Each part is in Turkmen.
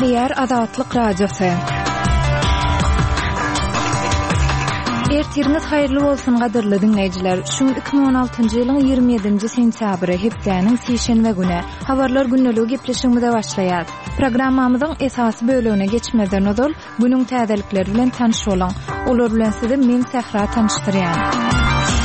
Eşleýär Azatlyk Radiosy. Ertiriniz haýyrly bolsun gadyrly dinleýijiler. Şu 2016-njy ýylyň 27-nji sentýabry hepdeniň sişenme güni. Habarlar günneligi gepleşigimize başlaýar. Programmamyzyň esasy bölügine geçmeden öňe günüň täzelikleri bilen tanış bolan. Olar bilen sizi men Sehra tanışdyrýan.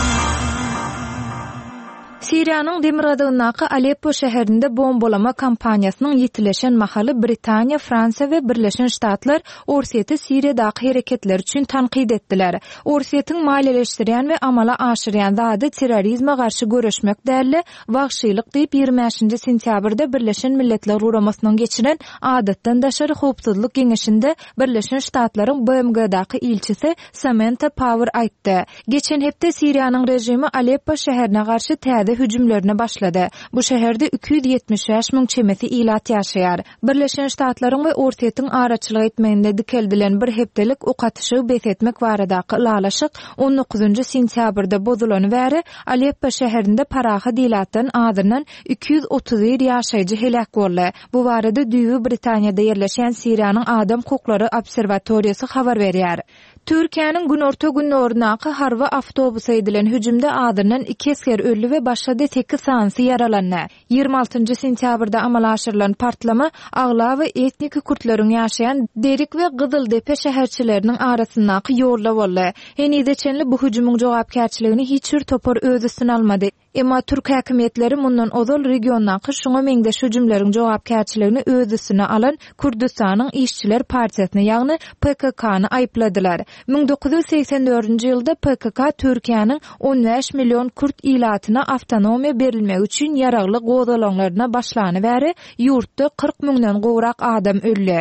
Siriýanyň Demiradagynaky Aleppo şäherinde bombalama kampaniýasynyň ýitileşen mahaly Britaniýa, Fransiýa we Birleşen Ştatlar Orsiýety Siriýadaky hereketler üçin tanqid etdiler. Orsiýetyň maliýeleşdirýän we amala aşyrýan zady terrorizme garşy göreşmek däli wagşylyk diýip 25-nji sentýabrda Birleşen Milletler Guramasynyň geçiren adatdan daşary howpsuzlyk geňeşinde Birleşen Ştatlaryň BMG'daky ilçisi Samantha Power aýtdy. Geçen hepde Siriýanyň rejimi Aleppo şäherine garşy hüjümlerine başladı. Bu şäherde 275 000 çemesi ilat ýaşaýar. Birleşen Ştatlaryň we Orsiýetyň araçylyk etmeginde dikeldilen bir hepdelik okatyşy besetmek baradaky ýalaşyk 19-njy sentýabrda bozulany bäri Aleppo şäherinde paraha dilatdan adynyň 231 ýaşaýjy helak boldy. Bu barada Düýbi Britaniýada ýerleşen Siriýanyň Adam Hukuklary Obserwatoriýasy habar berýär. Türkiýanyň günorta günlerinaky harwa awtobusa edilen hüjümde adynyň 2 esker öldü we başga 8 sansy yaralandy. 26-njy sentýabrda amala aşyrylan partlama agla we etnik kurtlaryň ýaşaýan Derik we Gyzyldepe şäherçileriniň arasyndaky ýolda boldy. Henide çenli bu hüjümüň jogapkärçiligini hiç bir topar öz üstüne almady. Emma Türk häkimetleri mundan ozal regionaky şoňa meňdeş hüjümleriň jogapkärçiligini öz üstüne alan Kurdistanyň İşçiler Partiýasyny ýagny PKK-ny aýpladylar. 1984-nji ýylda PKK Türkiýanyň 15 milyon Kürt ilatyna awtonomiýa berilmegi üçin ýaragly gozalanlaryna başlany bäri ýurtda 40 000-den gowrak adam öldi.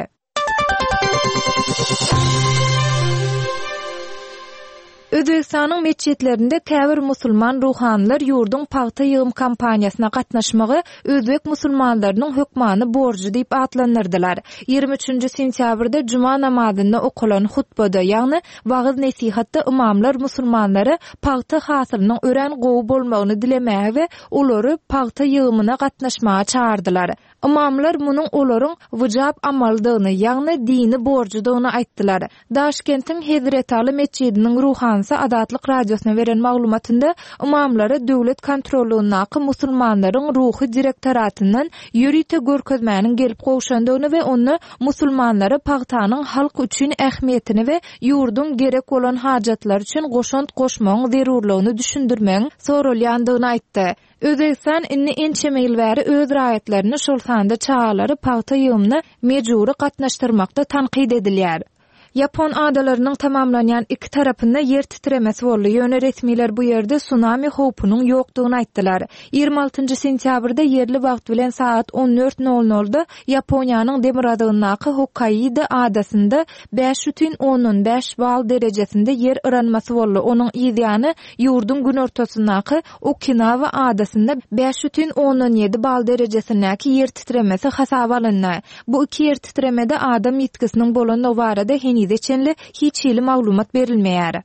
Özbekistanyň meçitlerinde täbir musulman ruhanlar ýurdun paýta ýygym kampaniýasyna gatnaşmagy özbek musulmanlarynyň hökmany borjy diýip atlandyrdylar. 23-nji sentýabrda juma namazynda okulan hutbada, ýagny wagys nesihatda imamlar musulmanlary paýta hasylynyň ören gowy bolmagyny dilemäge we olary paýta ýygymyna gatnaşmaga çağırdylar. İmamlar munyň olaryň wujab amaldygyny, ýagny dini borjudygyny aýtdylar. Daşkentiň Hezret Ali meçidiniň ruhanysy Azatlyk Radiosyna beren maglumatynda imamlara döwlet kontrolündaky musulmanlaryň ruhy direktoratyndan ýürite görkezmäniň gelip gowşandygyny we onu musulmanlary paýtanyň halk üçin ähmiýetini we ýurdun gerek bolan hajatlar üçin goşant goşmagyň zerurlygyny düşündirmäň sorulýandygyny aýtdy. Özbekistan inni ençeme ýyl bäri öz raýatlaryny şol sanda çağalary paýta ýygymyna mejburi gatnaşdyrmakda tanqid edilýär. Yapon adalarynyň tamamlanýan iki tarapynda yer titremesi boldy. Ýöne resmiler bu ýerde tsunami howpunyň ýokdugyny aýtdylar. 26-njy sentýabrda yerli wagt bilen saat 14:00-da Yaponiýanyň Demiradagynaky Hokkaido adasynda 5,5 bal derejesinde yer ıranmasy boldy. Onuň ýygyny ýurdun günortasyndaky Okinawa adasynda 5,7 bal derejesindäki yer titremesi hasaba alındy. Bu iki yer titremede adam ýetkisiniň bolany barada geçenli hiç ýyly maglumat berilmeýär.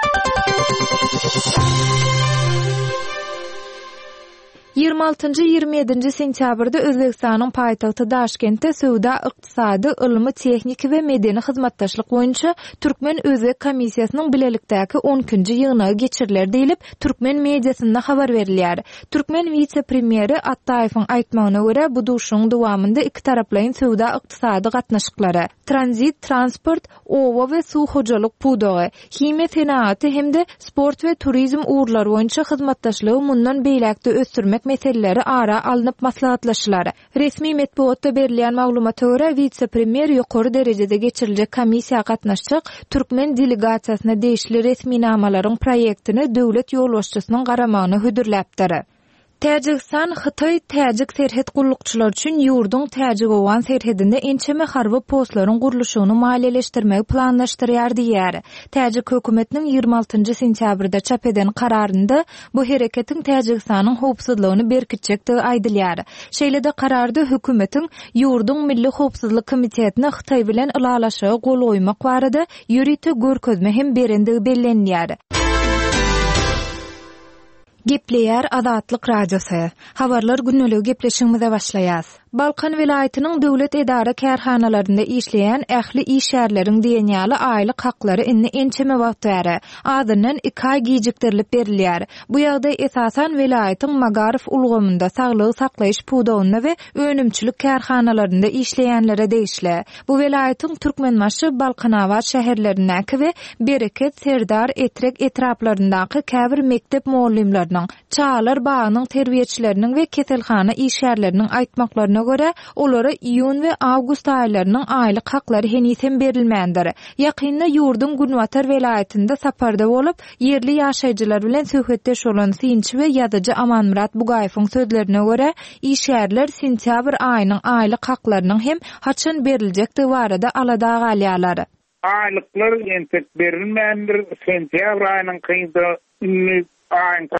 Ýygrmaltynjy 27-nji sentýabrda Özbekistanyň paýtagty Daşkentde söwda, ykdysady, ylmy, tehnik we medeni hyzmatdaşlyk boýunça Türkmen Özbek Komissiýasynyň bilelikdäki 12-nji ýygyny geçiriler diýilip Türkmen mediasynda habar berilýär. Türkmen vice-premieri Attaýewiň aýtmagyna görä, bu duşuň dowamında iki taraplaryň söwda, ykdysady gatnaşyklary, transit, transport, owa we suw hojalyk pudagy, hime senaty hemde sport we turizm uğurlary boýunça hyzmatdaşlygy mundan beýlekde ösdürmek meseleleri ara alınıp maslahatlaşylar. Resmi metbuatda berilýän maglumata görä, vice-premier ýokary derejede geçiriljek komissiýa gatnaşjak Türkmen delegasiýasyna deýişli resmi namalaryň proýektini döwlet ýolbaşçysynyň garamagyna hödürläpdir. Täjikistan Hytaý täjik serhet gullukçylar üçin ýurdun täjik owan serhedinde ençeme harby postlaryň gurulşyny maliýeleşdirmegi planlaşdyrýar diýär. Täjik hökümetiniň 26-njy sentýabrda çap eden kararynda bu hereketiň Täjikistanyň howpsuzlygyny berkitjekdigi aýdylýar. Şeýlede kararda hökümetiň ýurdun Milli Howpsuzlyk Komitetine Hytaý bilen ilalaşyga gol goýmak barada ýürite görkezme hem berendigi bellenýär. Gepleýär Azatlyk radiosu. Habarlar günnälik gepleşigimize başlaýas. Balkan vilayatynyň döwlet edara kärhanalarynda işleýän ähli işgärleriň diýenýäli aýlyk haklary inni ençeme wagt bäri adyndan 2 ay gijikdirilip berilýär. Bu ýagdaý esasan vilayatyň Magarif ulgamynda saglygy saklaýyş pudawyna we önümçilik kärhanalarynda işleýänlere deýişli. Bu vilayatyň Türkmenmaşy, Balkanawat şäherlerindäki we Bereket, Serdar, Etrek etraplaryndaky käbir mektep muallimleriniň, çağlar bagynyň terbiýeçileriniň we keselhana işgärleriniň aýtmaklaryna göre olara iyun we awgust aýlarynyň aýlyk haklary henüýsem berilmändir. Ýakynda ýurdun Günwatar vilayatynda saparda bolup, yerli ýaşaýjylar bilen söhbetdeş bolan synçy we ýazyjy Amanmurat Bugaýewiň sözlerine göre, işgärler sentýabr aýynyň aýlyk haklarynyň hem haçan beriljekdi barada alada galýarlar. Aýlyklar entek berilmändir. Sentýabr aýynyň kynda